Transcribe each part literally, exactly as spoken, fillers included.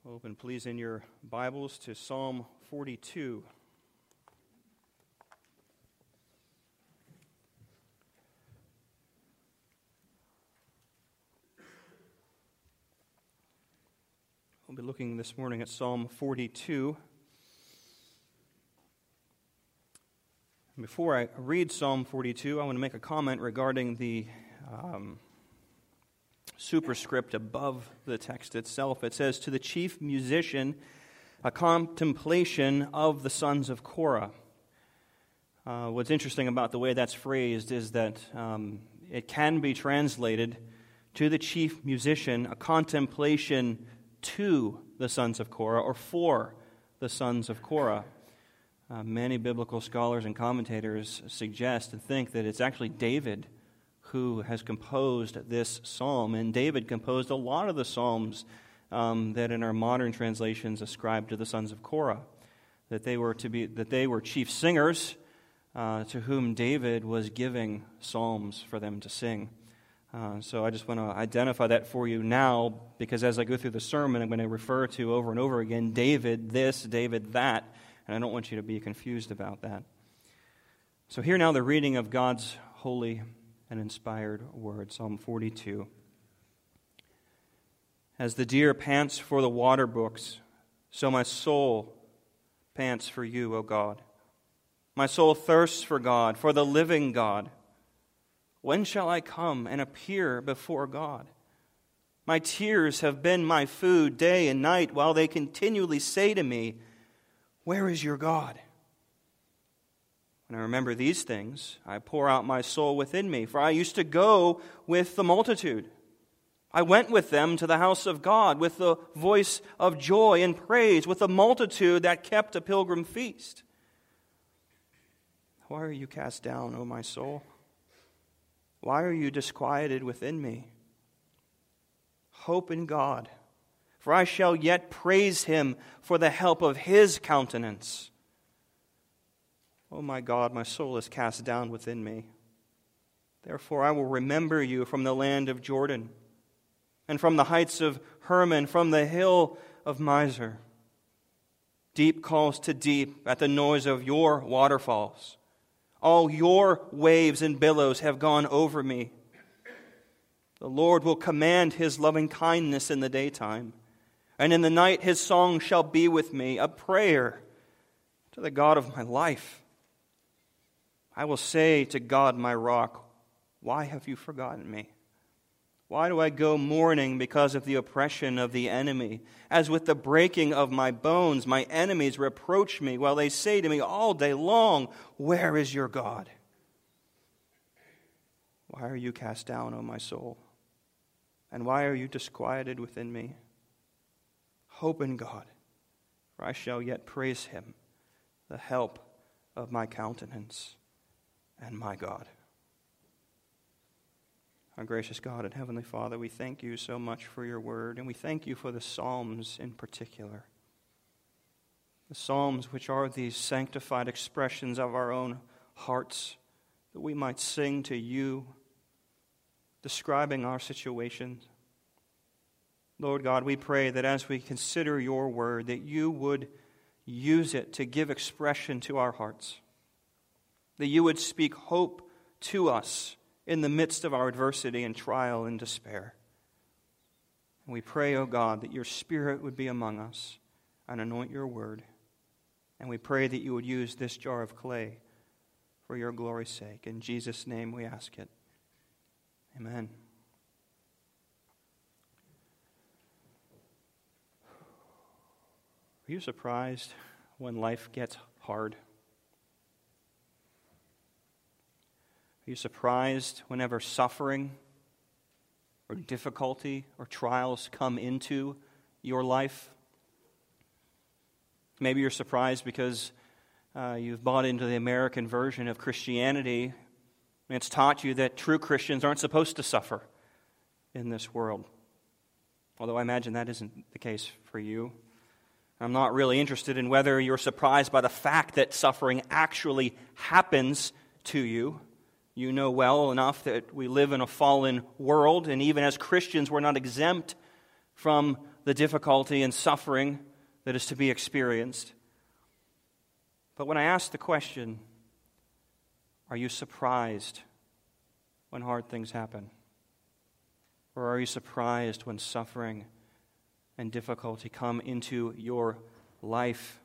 Open, please, in your Bibles to Psalm forty-two. We'll be looking this morning at Psalm forty-two. And before I read Psalm forty-two, I want to make a comment regarding the um, superscript above the text itself. It says, "To the chief musician, a contemplation of the sons of Korah." Uh, what's interesting about the way that's phrased is that um, it can be translated, "To the chief musician, a contemplation to the sons of Korah," or "for the sons of Korah." Uh, many biblical scholars and commentators suggest and think that it's actually David who has composed this psalm. And David composed a lot of the psalms um, that in our modern translations ascribe to the sons of Korah, that they were to be that they were chief singers uh, to whom David was giving psalms for them to sing. Uh, so I just want to identify that for you now, because as I go through the sermon, I'm going to refer to over and over again David this, David that, and I don't want you to be confused about that. So hear now the reading of God's holy and inspired word, Psalm forty-two. "As the deer pants for the water brooks, so my soul pants for you, O God. My soul thirsts for God, for the living God. When shall I come and appear before God? My tears have been my food day and night, while they continually say to me, 'Where is your God?' When I remember these things, I pour out my soul within me, for I used to go with the multitude. I went with them to the house of God with the voice of joy and praise, with a multitude that kept a pilgrim feast. Why are you cast down, O my soul? Why are you disquieted within me? Hope in God, for I shall yet praise Him for the help of His countenance. O my God, my soul is cast down within me. Therefore I will remember you from the land of Jordan, and from the heights of Hermon, from the hill of Mizar. Deep calls to deep at the noise of your waterfalls. All your waves and billows have gone over me. The Lord will command His loving kindness in the daytime, and in the night His song shall be with me, a prayer to the God of my life. I will say to God my rock, why have you forgotten me? Why do I go mourning because of the oppression of the enemy? As with the breaking of my bones, my enemies reproach me, while they say to me all day long, where is your God? Why are you cast down, O my soul? And why are you disquieted within me? Hope in God, for I shall yet praise Him, the help of my countenance and my God. Our gracious God and Heavenly Father, we thank you so much for your word, and we thank you for the Psalms in particular. The Psalms, which are these sanctified expressions of our own hearts, that we might sing to you, describing our situations. Lord God, we pray that as we consider your word, that you would use it to give expression to our hearts, that you would speak hope to us in the midst of our adversity and trial and despair. And we pray, O God, that your Spirit would be among us and anoint your word. And we pray that you would use this jar of clay for your glory's sake. In Jesus' name we ask it. Amen. Are you surprised when life gets hard? Are you surprised whenever suffering or difficulty or trials come into your life? Maybe you're surprised because uh, you've bought into the American version of Christianity, and it's taught you that true Christians aren't supposed to suffer in this world. Although I imagine that isn't the case for you. I'm not really interested in whether you're surprised by the fact that suffering actually happens to you. You know well enough that we live in a fallen world, and even as Christians, we're not exempt from the difficulty and suffering that is to be experienced. But when I ask the question, are you surprised when hard things happen? Or are you surprised when suffering and difficulty come into your life?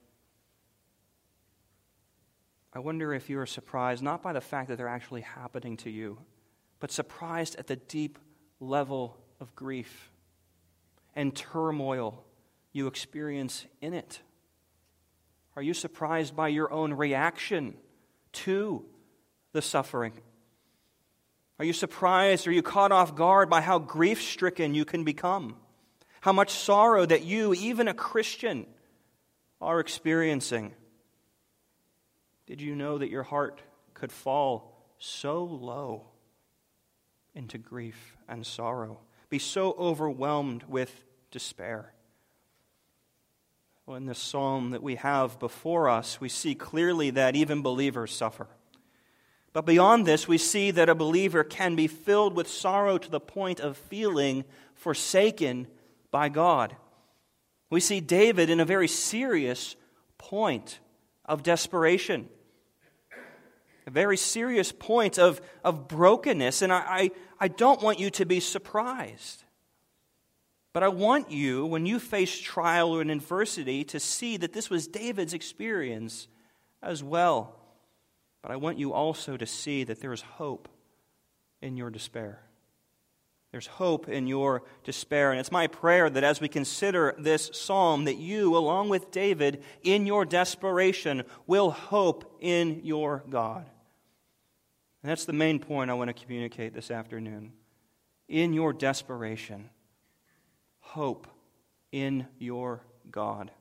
I wonder if you are surprised not by the fact that they're actually happening to you, but surprised at the deep level of grief and turmoil you experience in it. Are you surprised by your own reaction to the suffering? Are you surprised, are you caught off guard by how grief-stricken you can become? How much sorrow that you, even a Christian, are experiencing? Did you know that your heart could fall so low into grief and sorrow, be so overwhelmed with despair? Well, in this psalm that we have before us, we see clearly that even believers suffer. But beyond this, we see that a believer can be filled with sorrow to the point of feeling forsaken by God. We see David in a very serious point of desperation, a very serious point of, of brokenness. And I, I, I don't want you to be surprised. But I want you, when you face trial or adversity, to see that this was David's experience as well. But I want you also to see that there is hope in your despair. There's hope in your despair. And it's my prayer that as we consider this psalm, that you, along with David, in your desperation, will hope in your God. And that's the main point I want to communicate this afternoon. In your desperation, hope in your God.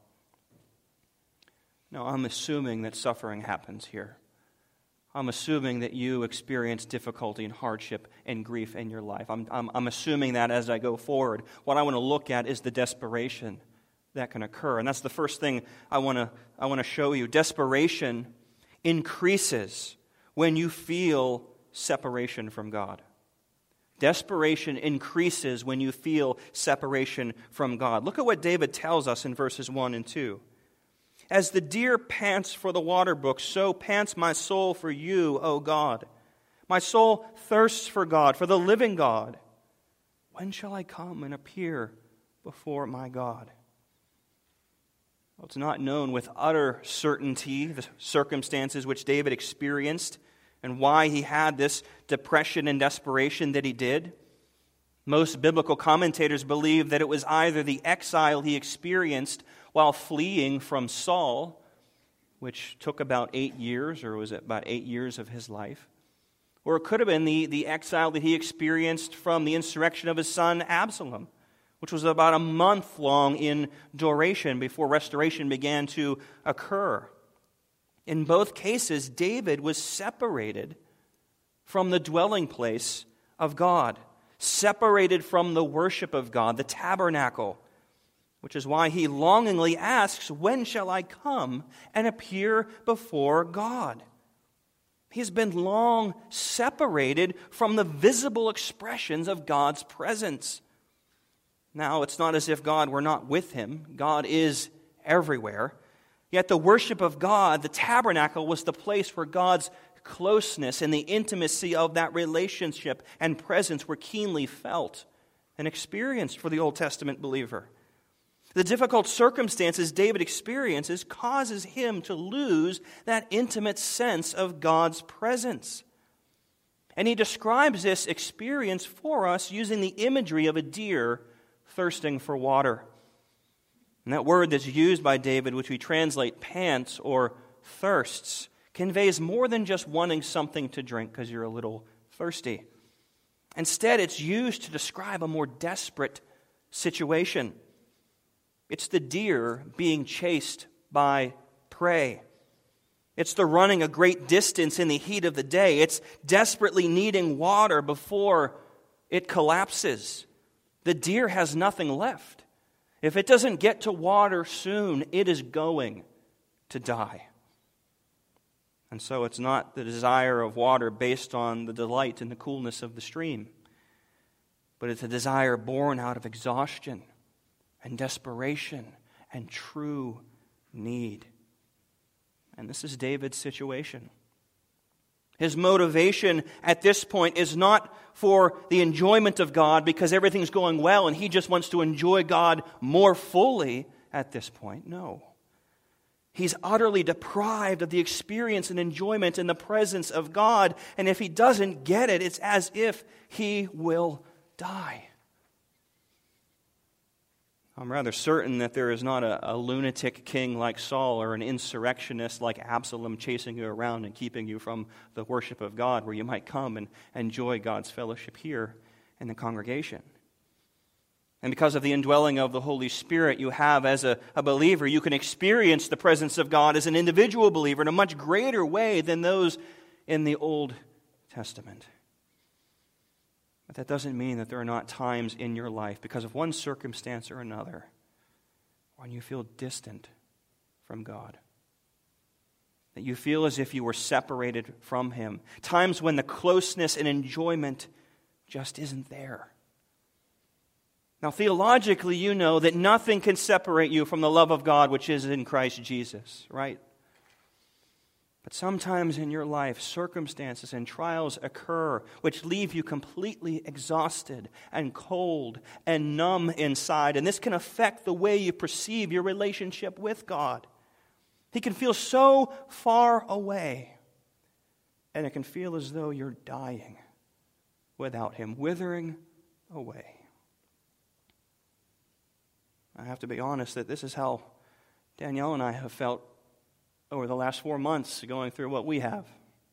Now, I'm assuming that suffering happens here. I'm assuming that you experience difficulty and hardship and grief in your life. I'm, I'm, I'm assuming that as I go forward. What I want to look at is the desperation that can occur. And that's the first thing I want to I want to show you. Desperation increases when you feel separation from God. Desperation increases when you feel separation from God. Look at what David tells us in verses one and two. As the deer pants for the water brook, so pants my soul for you, O God. My soul thirsts for God, for the living God. When shall I come and appear before my God? Well, it's not known with utter certainty the circumstances which David experienced and why he had this depression and desperation that he did. Most biblical commentators believe that it was either the exile he experienced while fleeing from Saul, which took about eight years, or was it about eight years of his life, or it could have been the, the exile that he experienced from the insurrection of his son Absalom, which was about a month long in duration before restoration began to occur. In both cases, David was separated from the dwelling place of God, separated from the worship of God, the tabernacle, which is why he longingly asks, when shall I come and appear before God? He has been long separated from the visible expressions of God's presence. Now, it's not as if God were not with him. God is everywhere. Yet the worship of God, the tabernacle, was the place where God's closeness and the intimacy of that relationship and presence were keenly felt and experienced for the Old Testament believer. The difficult circumstances David experiences causes him to lose that intimate sense of God's presence. And he describes this experience for us using the imagery of a deer thirsting for water. And that word that's used by David, which we translate pants or thirsts, conveys more than just wanting something to drink because you're a little thirsty. Instead, it's used to describe a more desperate situation. It's the deer being chased by prey. It's the running a great distance in the heat of the day. It's desperately needing water before it collapses. The deer has nothing left. If it doesn't get to water soon, it is going to die. And so it's not the desire of water based on the delight and the coolness of the stream, but it's a desire born out of exhaustion and desperation and true need. And this is David's situation. His motivation at this point is not for the enjoyment of God because everything's going well and he just wants to enjoy God more fully at this point. No. He's utterly deprived of the experience and enjoyment in the presence of God. And if he doesn't get it, it's as if he will die. I'm rather certain that there is not a, a lunatic king like Saul or an insurrectionist like Absalom chasing you around and keeping you from the worship of God where you might come and enjoy God's fellowship here in the congregation. And because of the indwelling of the Holy Spirit you have as a, a believer, you can experience the presence of God as an individual believer in a much greater way than those in the Old Testament. But that doesn't mean that there are not times in your life, because of one circumstance or another, when you feel distant from God. That you feel as if you were separated from Him. Times when the closeness and enjoyment just isn't there. Now, theologically, you know that nothing can separate you from the love of God which is in Christ Jesus, right? But sometimes in your life, circumstances and trials occur which leave you completely exhausted and cold and numb inside. And this can affect the way you perceive your relationship with God. He can feel so far away, and it can feel as though you're dying without Him, withering away. I have to be honest that this is how Danielle and I have felt over the last four months going through what we have.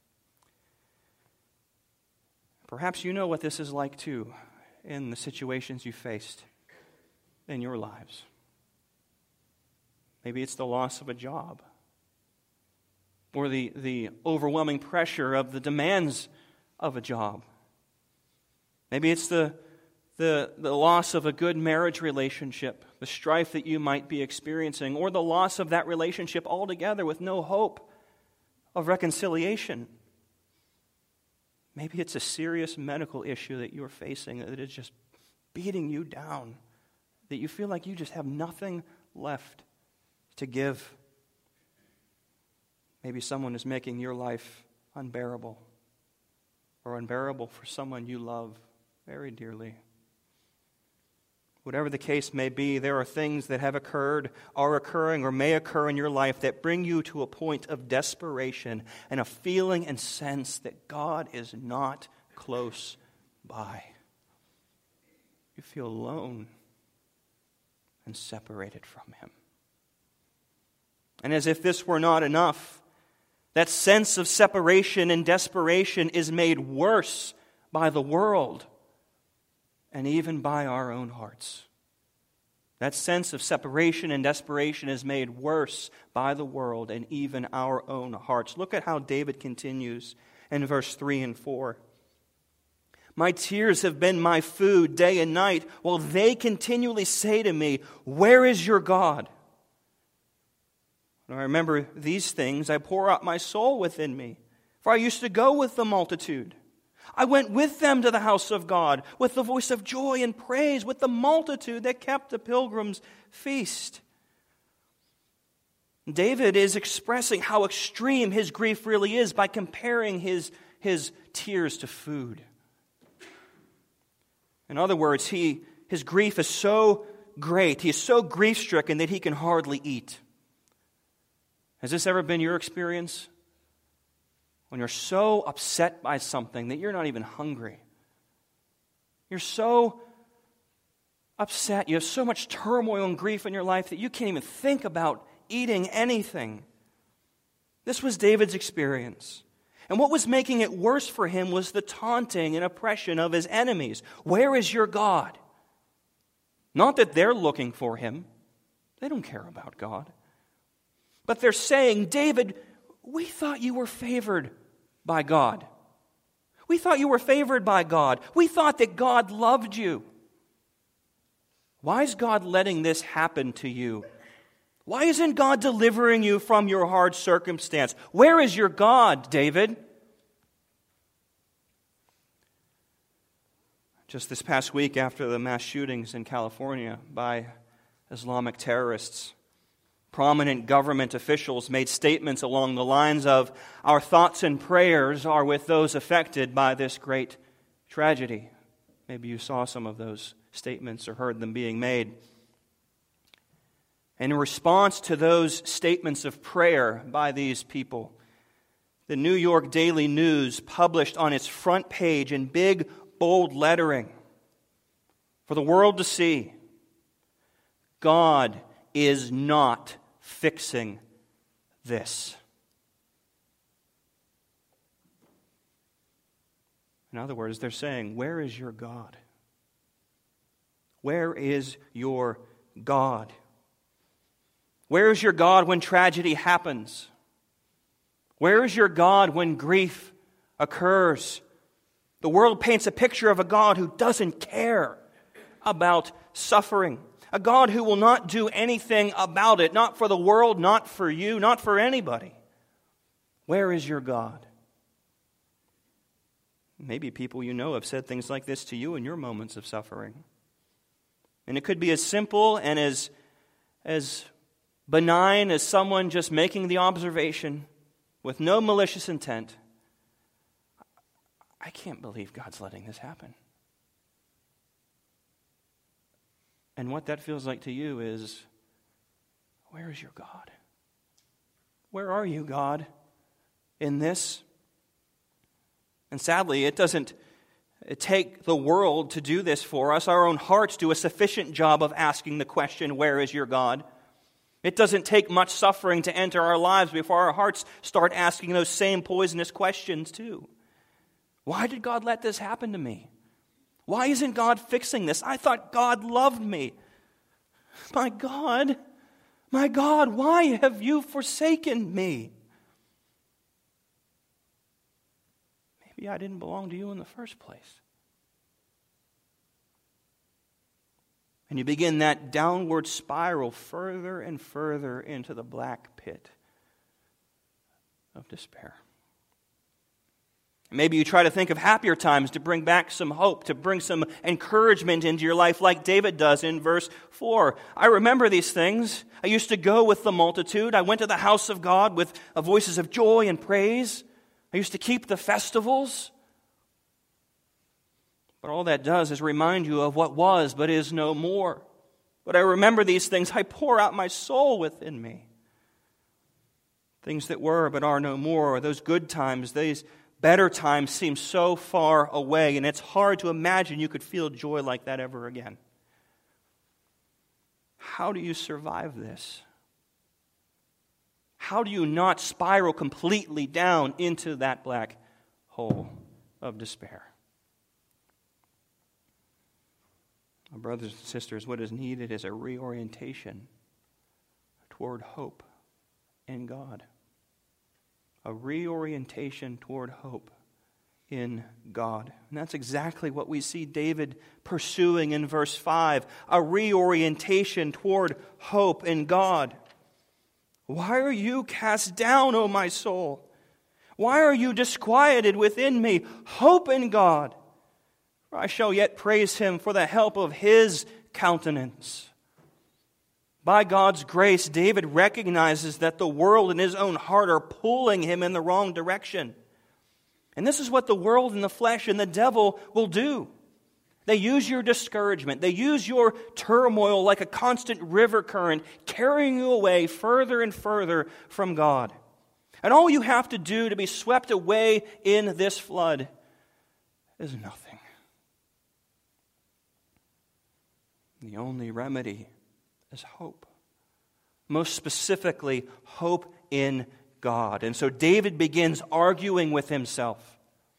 Perhaps you know what this is like too in the situations you faced in your lives. Maybe it's the loss of a job or the, the overwhelming pressure of the demands of a job. Maybe it's the, the, the loss of a good marriage relationship, the strife that you might be experiencing, or the loss of that relationship altogether with no hope of reconciliation. Maybe it's a serious medical issue that you're facing that is just beating you down, that you feel like you just have nothing left to give. Maybe someone is making your life unbearable, or unbearable for someone you love very dearly. Whatever the case may be, there are things that have occurred, are occurring, or may occur in your life that bring you to a point of desperation and a feeling and sense that God is not close by. You feel alone and separated from Him. And as if this were not enough, that sense of separation and desperation is made worse by the world and even by our own hearts. That sense of separation and desperation is made worse by the world and even our own hearts. Look at how David continues in verse three and four. My tears have been my food day and night, while they continually say to me, where is your God? When I remember these things, I pour out my soul within me, for I used to go with the multitude. I went with them to the house of God with the voice of joy and praise, with the multitude that kept the pilgrim's feast. David is expressing how extreme his grief really is by comparing his, his tears to food. In other words, he, his grief is so great, he is so grief-stricken that he can hardly eat. Has this ever been your experience? When you're so upset by something that you're not even hungry. You're so upset, you have so much turmoil and grief in your life that you can't even think about eating anything. This was David's experience. And what was making it worse for him was the taunting and oppression of his enemies. Where is your God? Not that they're looking for him. They don't care about God. But they're saying, David, we thought you were favored by God. We thought you were favored by God. We thought that God loved you. Why is God letting this happen to you? Why isn't God delivering you from your hard circumstance? Where is your God, David? Just this past week, after the mass shootings in California by Islamic terrorists. Prominent government officials made statements along the lines of, "Our thoughts and prayers are with those affected by this great tragedy." Maybe you saw some of those statements or heard them being made. And in response to those statements of prayer by these people, the New York Daily News published on its front page in big, bold lettering for the world to see, "God is not fixing this." In other words, they're saying, where is your God? Where is your God? Where is your God when tragedy happens? Where is your God when grief occurs? The world paints a picture of a God who doesn't care about suffering. A God who will not do anything about it, not for the world, not for you, not for anybody. Where is your God? Maybe people you know have said things like this to you in your moments of suffering. And it could be as simple and as, as benign as someone just making the observation with no malicious intent. I can't believe God's letting this happen. And what that feels like to you is, where is your God? Where are you, God, in this? And sadly, it doesn't take the world to do this for us. Our own hearts do a sufficient job of asking the question, where is your God? It doesn't take much suffering to enter our lives before our hearts start asking those same poisonous questions too. Why did God let this happen to me? Why isn't God fixing this? I thought God loved me. My God, my God, why have you forsaken me? Maybe I didn't belong to you in the first place. And you begin that downward spiral further and further into the black pit of despair. Maybe you try to think of happier times to bring back some hope, to bring some encouragement into your life like David does in verse four. I remember these things. I used to go with the multitude. I went to the house of God with voices of joy and praise. I used to keep the festivals. But all that does is remind you of what was but is no more. But I remember these things. I pour out my soul within me. Things that were but are no more. Those good times, these better times seem so far away, and it's hard to imagine you could feel joy like that ever again. How do you survive this? How do you not spiral completely down into that black hole of despair? My brothers and sisters, what is needed is a reorientation toward hope in God. A reorientation toward hope in God. And that's exactly what we see David pursuing in verse five. A reorientation toward hope in God. Why are you cast down, O my soul? Why are you disquieted within me? Hope in God. For I shall yet praise Him for the help of His countenance. By God's grace, David recognizes that the world and his own heart are pulling him in the wrong direction. And this is what the world and the flesh and the devil will do. They use your discouragement. They use your turmoil like a constant river current, carrying you away further and further from God. And all you have to do to be swept away in this flood is nothing. The only remedy is hope. Most specifically, hope in God. And so David begins arguing with himself.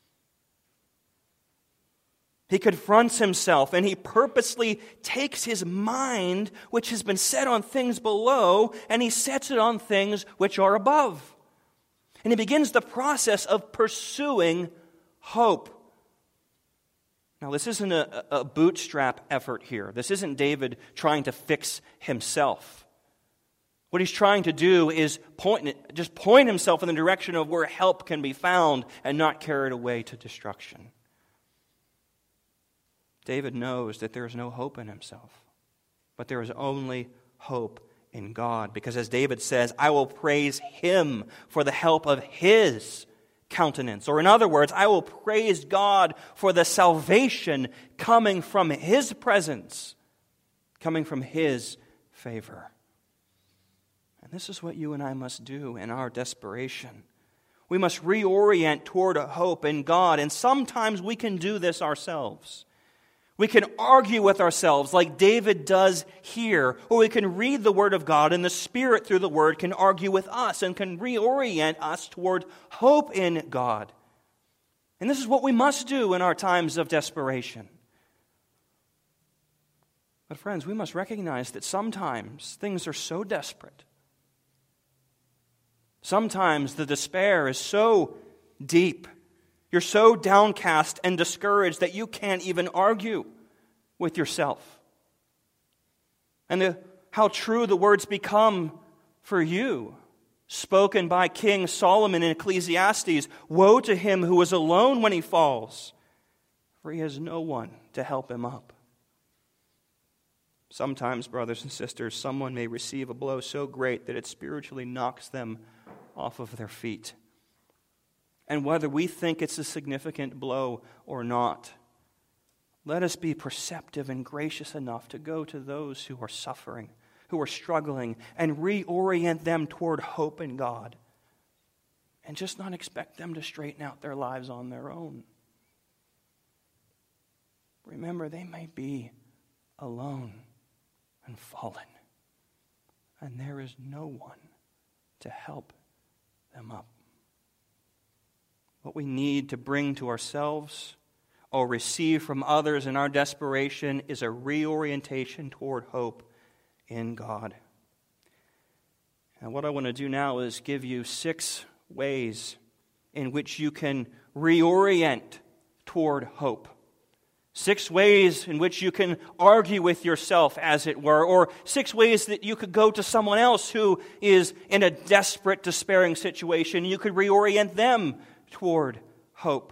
He confronts himself and he purposely takes his mind, which has been set on things below, and he sets it on things which are above. And he begins the process of pursuing hope. Now, this isn't a, a bootstrap effort here. This isn't David trying to fix himself. What he's trying to do is point, just point himself in the direction of where help can be found and not carried away to destruction. David knows that there is no hope in himself. But there is only hope in God. Because as David says, I will praise Him for the help of His countenance. Or in other words, I will praise God for the salvation coming from His presence, coming from His favor. And this is what you and I must do in our desperation. We must reorient toward a hope in God, and sometimes we can do this ourselves. We can argue with ourselves like David does here, or we can read the Word of God, and the Spirit through the Word can argue with us and can reorient us toward hope in God. And this is what we must do in our times of desperation. But friends, we must recognize that sometimes things are so desperate. Sometimes the despair is so deep. You're so downcast and discouraged that you can't even argue with yourself. And the, how true the words become for you, spoken by King Solomon in Ecclesiastes. Woe to him who is alone when he falls, for he has no one to help him up. Sometimes, brothers and sisters, someone may receive a blow so great that it spiritually knocks them off of their feet. And whether we think it's a significant blow or not, let us be perceptive and gracious enough to go to those who are suffering, who are struggling, and reorient them toward hope in God. And just not expect them to straighten out their lives on their own. Remember, they may be alone and fallen, and there is no one to help them up. What we need to bring to ourselves or receive from others in our desperation is a reorientation toward hope in God. And what I want to do now is give you six ways in which you can reorient toward hope. Six ways in which you can argue with yourself, as it were, or six ways that you could go to someone else who is in a desperate, despairing situation. You could reorient them toward hope.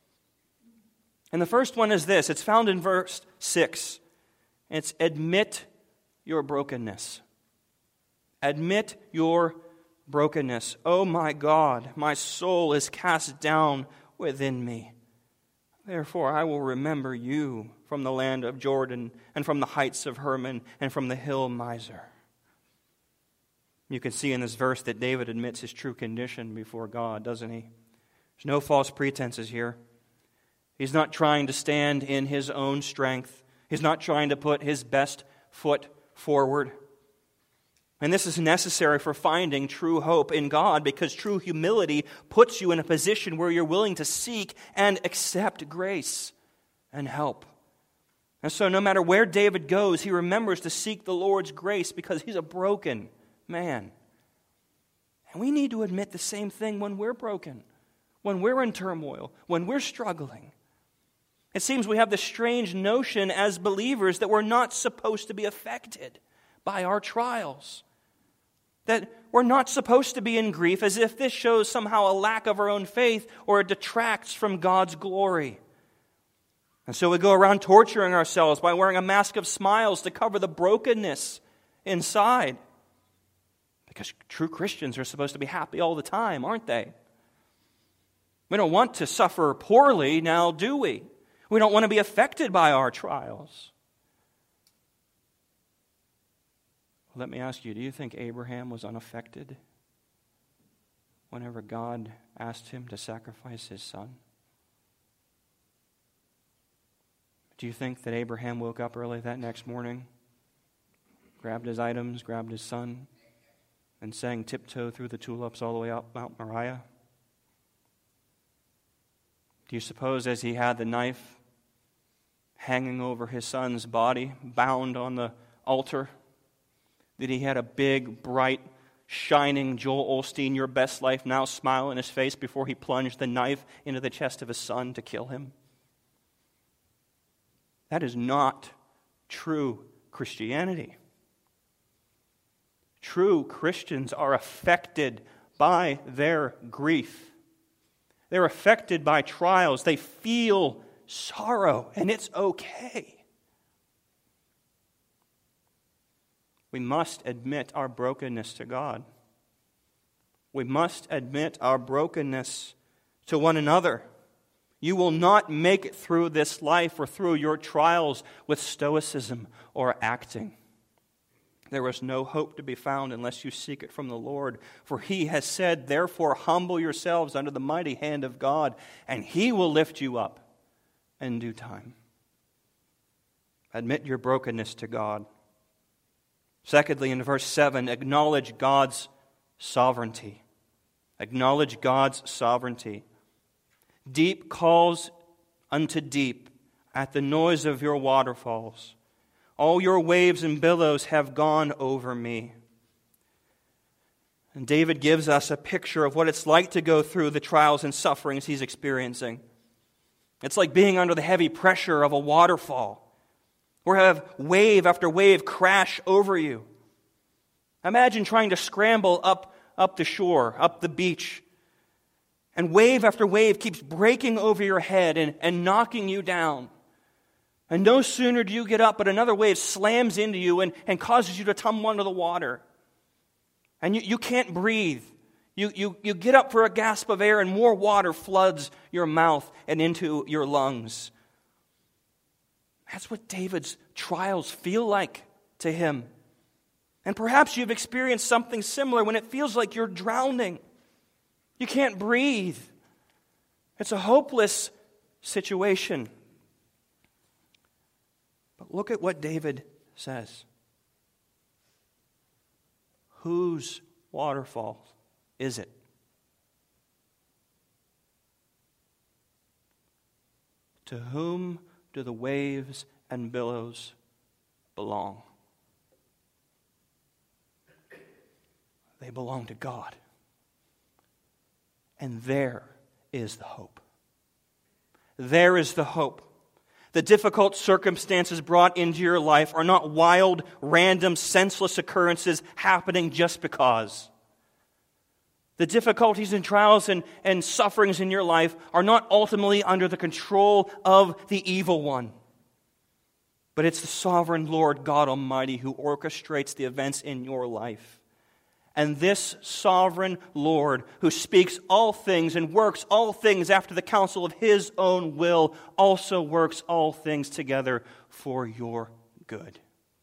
And the first one is this. It's found in verse six. It's admit your brokenness. Admit your brokenness. Oh my God, my soul is cast down within me. Therefore, I will remember you from the land of Jordan and from the heights of Hermon and from the hill Mizar. You can see in this verse that David admits his true condition before God, doesn't he? There's no false pretenses here. He's not trying to stand in his own strength. He's not trying to put his best foot forward. And this is necessary for finding true hope in God, because true humility puts you in a position where you're willing to seek and accept grace and help. And so no matter where David goes, he remembers to seek the Lord's grace because he's a broken man. And we need to admit the same thing when we're broken, when we're in turmoil, when we're struggling. It seems we have this strange notion as believers that we're not supposed to be affected by our trials. That we're not supposed to be in grief, as if this shows somehow a lack of our own faith or it detracts from God's glory. And so we go around torturing ourselves by wearing a mask of smiles to cover the brokenness inside. Because true Christians are supposed to be happy all the time, aren't they? We don't want to suffer poorly now, do we? We don't want to be affected by our trials. Let me ask you, do you think Abraham was unaffected whenever God asked him to sacrifice his son? Do you think that Abraham woke up early that next morning, grabbed his items, grabbed his son, and sang Tiptoe Through the Tulips all the way up Mount Moriah? Do you suppose as he had the knife hanging over his son's body, bound on the altar, that he had a big, bright, shining Joel Osteen, your best life now smile on his face before he plunged the knife into the chest of his son to kill him? That is not true Christianity. True Christians are affected by their grief. They're affected by trials. They feel sorrow, and it's okay. we must admit our brokenness to God. We must admit our brokenness to one another. You will not make it through this life or through your trials with stoicism or acting. There is no hope to be found unless you seek it from the Lord. For He has said, therefore humble yourselves under the mighty hand of God, and He will lift you up in due time. Admit your brokenness to God. Secondly, in verse seven, acknowledge God's sovereignty. Acknowledge God's sovereignty. Deep calls unto deep at the noise of your waterfalls. All your waves and billows have gone over me. And David gives us a picture of what it's like to go through the trials and sufferings he's experiencing. It's like being under the heavy pressure of a waterfall, or have wave after wave crash over you. Imagine trying to scramble up, up the shore, up the beach, and wave after wave keeps breaking over your head and, and knocking you down. And no sooner do you get up, but another wave slams into you and, and causes you to tumble under the water. And you, you can't breathe. You, you, you get up for a gasp of air and more water floods your mouth and into your lungs. That's what David's trials feel like to him. And perhaps you've experienced something similar when it feels like you're drowning. You can't breathe. It's a hopeless situation. But look at what David says. Whose waterfall is it? To whom do the waves and billows belong? They belong to God. And there is the hope. There is the hope. The difficult circumstances brought into your life are not wild, random, senseless occurrences happening just because. The difficulties and trials and, and sufferings in your life are not ultimately under the control of the evil one. But it's the sovereign Lord God Almighty who orchestrates the events in your life. And this sovereign Lord, who speaks all things and works all things after the counsel of His own will, also works all things together for your good.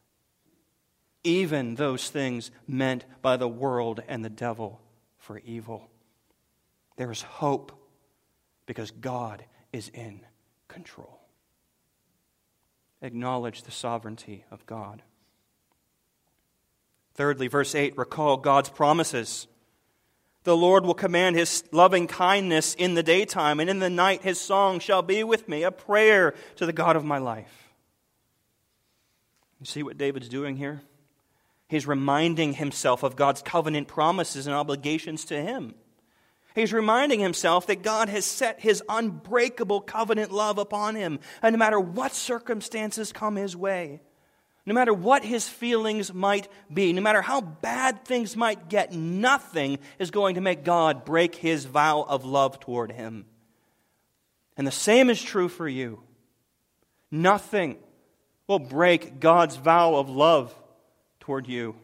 Even those things meant by the world and the devil for evil. There is hope because God is in control. Acknowledge the sovereignty of God. Thirdly, verse eight, recall God's promises. The Lord will command His loving kindness in the daytime, and in the night His song shall be with me, a prayer to the God of my life. You see what David's doing here? He's reminding himself of God's covenant promises and obligations to him. He's reminding himself that God has set His unbreakable covenant love upon him, and no matter what circumstances come his way, no matter what his feelings might be, no matter how bad things might get, nothing is going to make God break His vow of love toward him. And the same is true for you. Nothing will break God's vow of love toward you.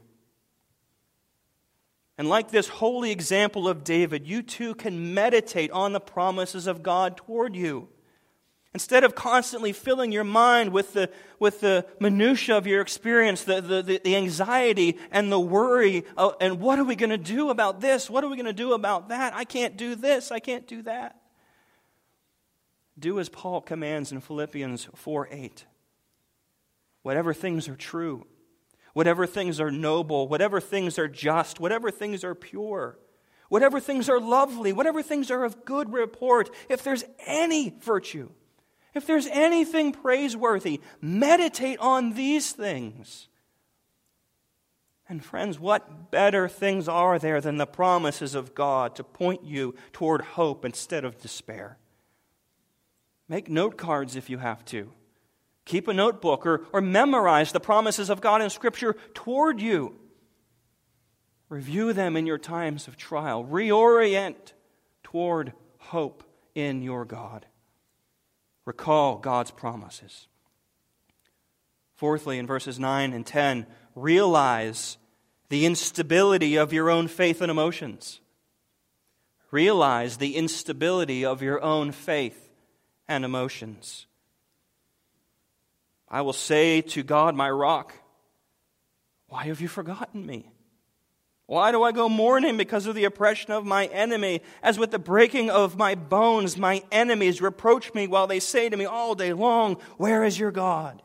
And like this holy example of David, you too can meditate on the promises of God toward you. Instead of constantly filling your mind with the, with the minutiae of your experience, the, the, the anxiety and the worry, of, and what are we going to do about this? What are we going to do about that? I can't do this. I can't do that. Do as Paul commands in Philippians four eight. Whatever things are true, whatever things are noble, whatever things are just, whatever things are pure, whatever things are lovely, whatever things are of good report, if there's any virtue, if there's anything praiseworthy, meditate on these things. And friends, what better things are there than the promises of God to point you toward hope instead of despair? Make note cards if you have to. Keep a notebook or, or memorize the promises of God in Scripture toward you. Review them in your times of trial. Reorient toward hope in your God. Recall God's promises. Fourthly, in verses nine and ten, realize the instability of your own faith and emotions. Realize the instability of your own faith and emotions. I will say to God, my rock, why have you forgotten me? Why do I go mourning because of the oppression of my enemy? As with the breaking of my bones, my enemies reproach me while they say to me all day long, where is your God?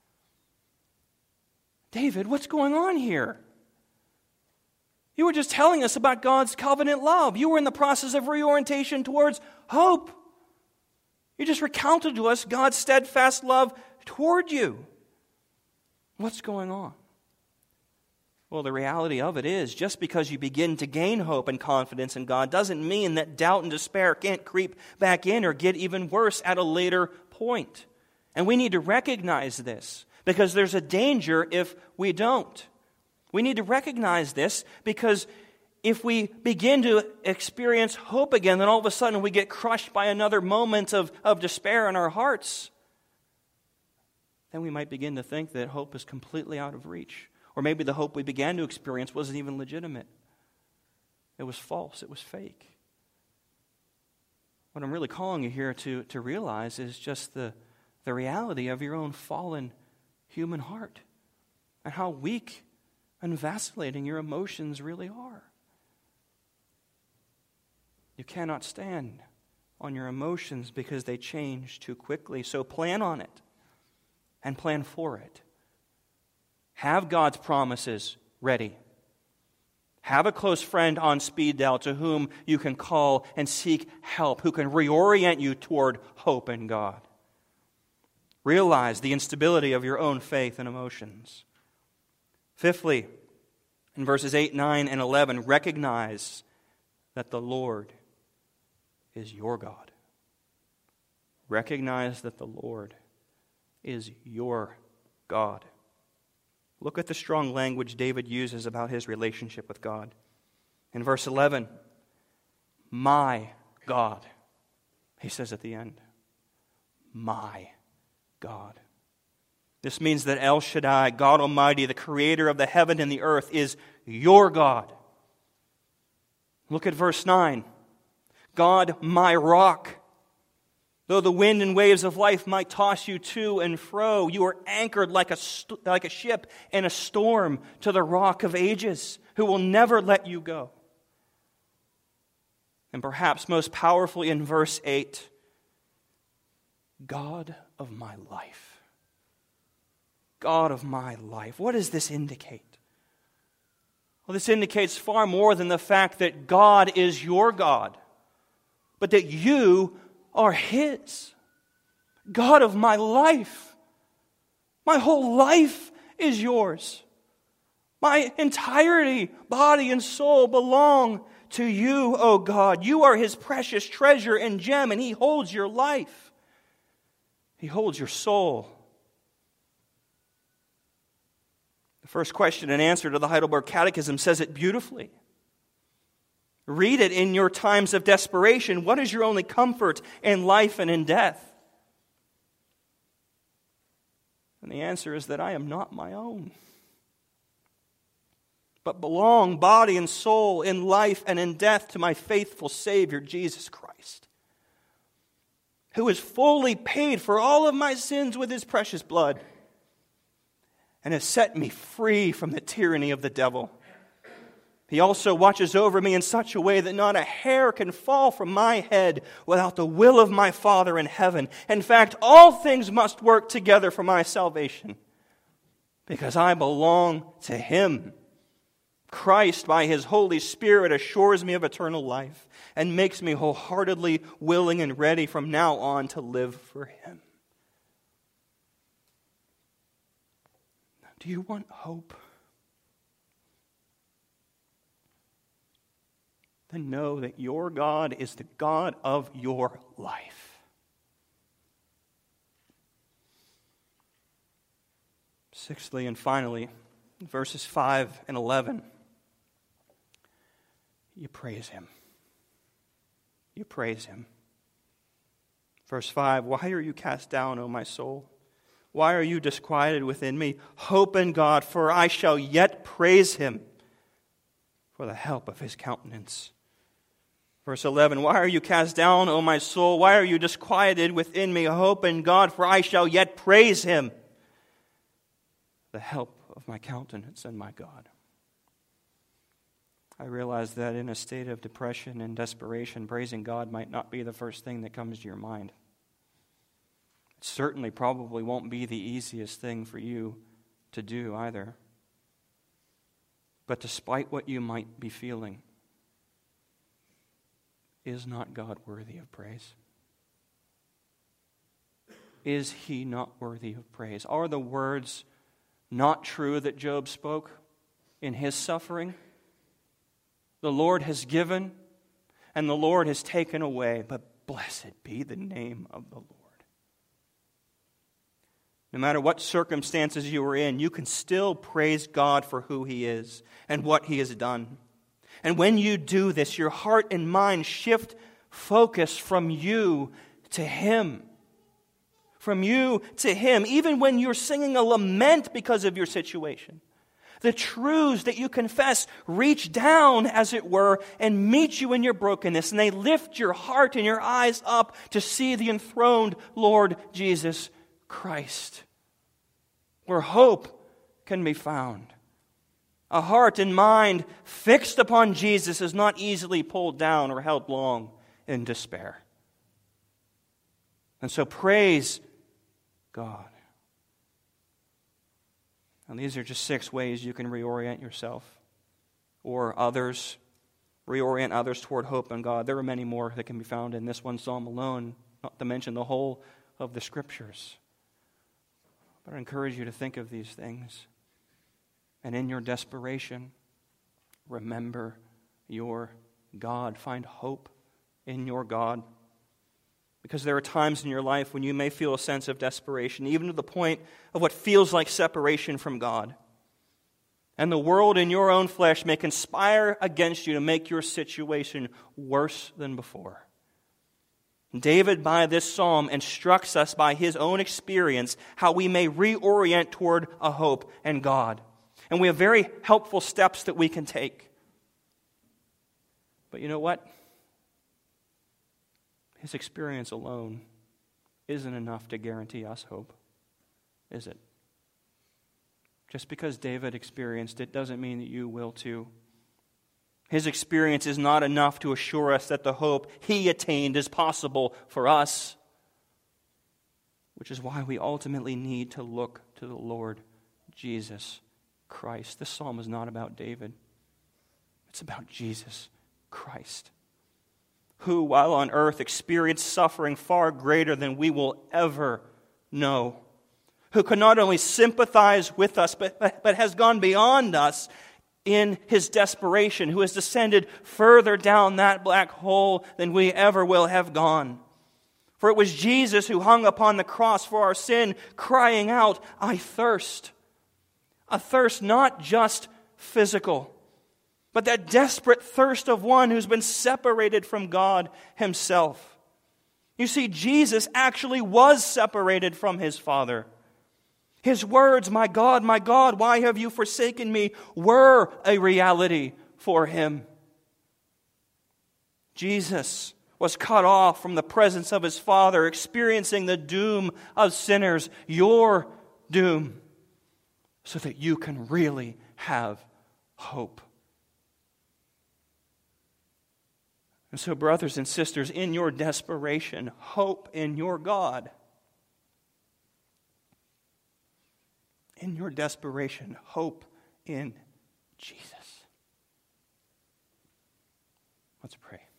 David, what's going on here? You were just telling us about God's covenant love. You were in the process of reorientation towards hope. You just recounted to us God's steadfast love toward you. What's going on? Well, the reality of it is, just because you begin to gain hope and confidence in God doesn't mean that doubt and despair can't creep back in or get even worse at a later point. And we need to recognize this, because there's a danger if we don't. We need to recognize this because if we begin to experience hope again, then all of a sudden we get crushed by another moment of, of despair in our hearts. Then we might begin to think that hope is completely out of reach. Or maybe the hope we began to experience wasn't even legitimate. It was false. It was fake. What I'm really calling you here to, to realize is just the, the reality of your own fallen human heart and how weak and vacillating your emotions really are. You cannot stand on your emotions because they change too quickly. So plan on it and plan for it. Have God's promises ready. Have a close friend on speed dial to whom you can call and seek help, who can reorient you toward hope in God. Realize the instability of your own faith and emotions. Fifthly, in verses eight, nine, and eleven, recognize that the Lord is your God. Recognize that the Lord is your God. Look at the strong language David uses about his relationship with God. In verse eleven, my God, he says at the end, my God. This means that El Shaddai, God Almighty, the creator of the heaven and the earth, is your God. Look at verse nine. God, my rock. Though the wind and waves of life might toss you to and fro, you are anchored like a, st- like a ship in a storm to the rock of ages, who will never let you go. And perhaps most powerfully in verse eight, God of my life. God of my life. What does this indicate? Well, this indicates far more than the fact that God is your God, but that you are His. God of my life. My whole life is yours. My entirety, body and soul, belong to you, O God. You are His precious treasure and gem, and He holds your life. He holds your soul. The first question and answer to the Heidelberg Catechism says it beautifully. Read it in your times of desperation. What is your only comfort in life and in death? And the answer is that I am not my own, but belong body and soul in life and in death to my faithful Savior, Jesus Christ, who has fully paid for all of my sins with His precious blood and has set me free from the tyranny of the devil. He also watches over me in such a way that not a hair can fall from my head without the will of my Father in heaven. In fact, all things must work together for my salvation because I belong to Him. Christ, by His Holy Spirit, assures me of eternal life and makes me wholeheartedly willing and ready from now on to live for Him. Do you want hope? Then know that your God is the God of your life. Sixthly and finally, verses five and eleven, you praise Him. You praise Him. Verse five, why are you cast down, O my soul? Why are you disquieted within me? Hope in God, for I shall yet praise him for the help of his countenance. Verse eleven, why are you cast down, O my soul? Why are you disquieted within me? Hope in God, for I shall yet praise him, the help of my countenance and my God. I realize that in a state of depression and desperation, praising God might not be the first thing that comes to your mind. It certainly probably won't be the easiest thing for you to do either. But despite what you might be feeling, is not God worthy of praise? Is he not worthy of praise? Are the words not true that Job spoke in his suffering? The Lord has given, and the Lord has taken away, but blessed be the name of the Lord. No matter what circumstances you are in, you can still praise God for who he is and what he has done. And when you do this, your heart and mind shift focus from you to him. From you to him, even when you're singing a lament because of your situation. The truths that you confess reach down, as it were, and meet you in your brokenness. And they lift your heart and your eyes up to see the enthroned Lord Jesus Christ, where hope can be found. A heart and mind fixed upon Jesus is not easily pulled down or held long in despair. And so praise God. And these are just six ways you can reorient yourself or others, reorient others toward hope in God. There are many more that can be found in this one psalm alone, not to mention the whole of the Scriptures. But I encourage you to think of these things. And in your desperation, remember your God. Find hope in your God. Because there are times in your life when you may feel a sense of desperation, even to the point of what feels like separation from God. And the world in your own flesh may conspire against you to make your situation worse than before. David, by this psalm, instructs us by his own experience how we may reorient toward a hope in God. And we have very helpful steps that we can take. But you know what? His experience alone isn't enough to guarantee us hope, is it? Just because David experienced it doesn't mean that you will too. His experience is not enough to assure us that the hope he attained is possible for us, which is why we ultimately need to look to the Lord Jesus Christ. This psalm is not about David. It's about Jesus Christ, who, while on earth, experienced suffering far greater than we will ever know, who could not only sympathize with us, but, but has gone beyond us in his desperation, who has descended further down that black hole than we ever will have gone. For it was Jesus who hung upon the cross for our sin, crying out, "I thirst." A thirst not just physical, but that desperate thirst of one who's been separated from God himself. You see, Jesus actually was separated from his Father. His words, "My God, my God, why have you forsaken me?" were a reality for him. Jesus was cut off from the presence of his Father, experiencing the doom of sinners, your doom, so that you can really have hope. And so, brothers and sisters, in your desperation, hope in your God. In your desperation, hope in Jesus. Let's pray.